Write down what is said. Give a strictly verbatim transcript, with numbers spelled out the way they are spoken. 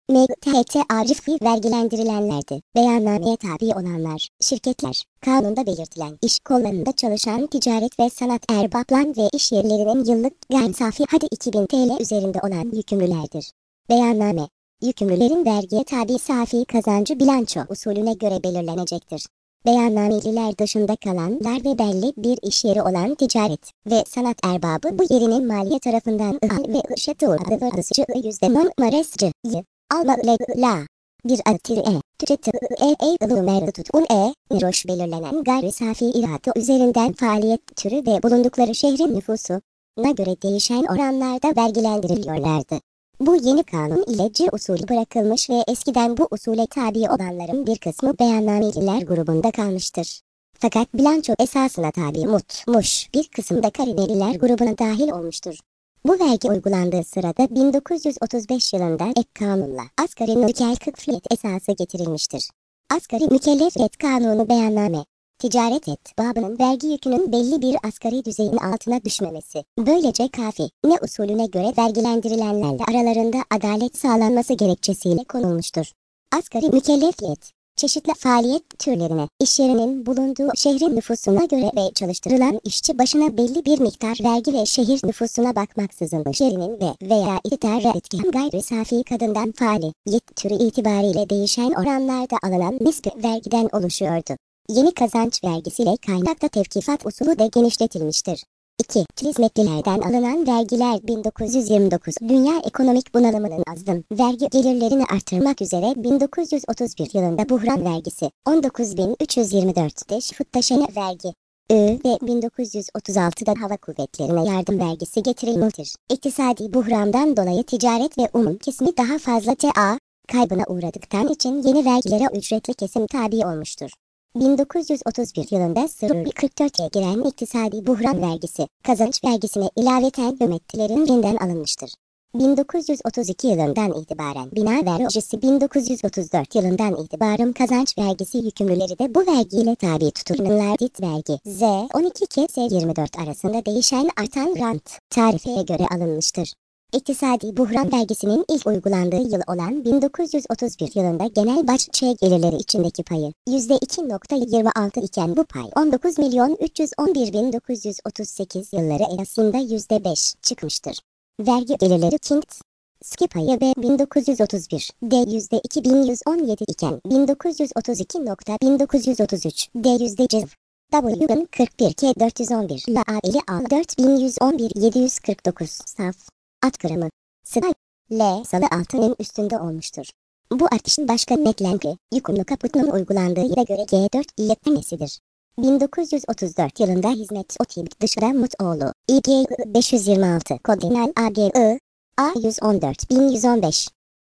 M T T arifi vergilendirilenlerdi. Beyannameye tabi olanlar, şirketler, kanunda belirtilen iş kollarında çalışan ticaret ve sanat erbaplan ve iş yerlerinin yıllık gayri safi hadi iki bin TL üzerinde olan yükümlülerdir. Beyanname, yükümlülerin vergiye tabi safi kazancı bilanço usulüne göre belirlenecektir. Beyannameliler dışında kalanlar ve belli bir iş yeri olan ticaret ve sanat erbabı bu yerinin maliye tarafından ıhal ve ışıtığı yüzde numarascıyı almalıla bir atire tüceti e e ılımerde tutun e niroş belirlenen gayri safi iradı üzerinden faaliyet türü ve bulundukları şehrin nüfusuna göre değişen oranlarda vergilendiriliyorlardı. Bu yeni kanun ile C usulü bırakılmış ve eskiden bu usule tabi olanların bir kısmı beyannameliler grubunda kalmıştır. Fakat bilanço esasına tabi mutmuş bir kısım da karineliler grubuna dahil olmuştur. Bu vergi uygulandığı sırada bin dokuz yüz otuz beş yılında ek kanunla asgari mükellefiyet esası getirilmiştir. Asgari mükellefiyet kanunu beyanname, ticaret et babının vergi yükünün belli bir asgari düzeyin altına düşmemesi. Böylece kafi, ne usulüne göre vergilendirilenlerle aralarında adalet sağlanması gerekçesiyle konulmuştur. Asgari mükellefiyet, çeşitli faaliyet türlerine, iş yerinin bulunduğu şehrin nüfusuna göre ve çalıştırılan işçi başına belli bir miktar vergi ve şehir nüfusuna bakmaksızın iş yerinin ve veya iktidar etken gayri safi kadından faaliyet türü itibariyle değişen oranlarda alınan nispi vergiden oluşuyordu. Yeni kazanç vergisiyle kaynakta tevkifat usulü de genişletilmiştir. iki. Hizmetlilerden alınan vergiler bin dokuz yüz yirmi dokuz Dünya ekonomik bunalımının azgın vergi gelirlerini artırmak üzere bin dokuz yüz otuz bir yılında buhran vergisi on dokuz bin üç yüz yirmi dörtte şifut taşına vergi Ö ve bin dokuz yüz otuz altıda hava kuvvetlerine yardım vergisi getirilmiştir. İktisadi buhrandan dolayı ticaret ve umum kesimi daha fazla T A kaybına uğradıktan için yeni vergilere ücretli kesim tabi olmuştur. bin dokuz yüz otuz bir yılında sırrı kırk dört'e giren iktisadi buhran vergisi, kazanç vergisine ilaveten hükümetlerin elinden alınmıştır. bin dokuz yüz otuz iki yılından itibaren bina vergisi bin dokuz yüz otuz dört yılından itibaren kazanç vergisi yükümlüleri de bu vergiyle tabi tutulurlar. Dit vergi Z on iki K S yirmi dört arasında değişen artan rant tarifeye göre alınmıştır. İktisadi buhran vergisinin ilk uygulandığı yıl olan bin dokuz yüz otuz bir yılında genel bahçe gelirleri içindeki payı yüzde iki virgül yirmi altı iken bu pay on dokuz milyon üç yüz on bir bin dokuz yüz otuz sekiz yılları arasında yüzde beş çıkmıştır. Vergi gelirleri Kint Ski payı ve bin dokuz yüz otuz bir'de yüzde iki bin yüz on yedi iken bin dokuz yüz otuz iki bin dokuz yüz otuz üç'de yüzde civ W'nin kırk bir K dört yüz on bir La elli altı dört bin yüz on bir yedi yüz kırk dokuz saf at gramı Sıra L salı altının üstünde olmuştur. Bu artışın başka nedenleri yükümlü kaputun uygulandığı yıla göre G dört iletmesidir. bin dokuz yüz otuz dört yılında hizmet otibik dışarı Mutoğlu İ G beş yüz yirmi altı Kodinal A G I A yüz on dört bin yüz on beş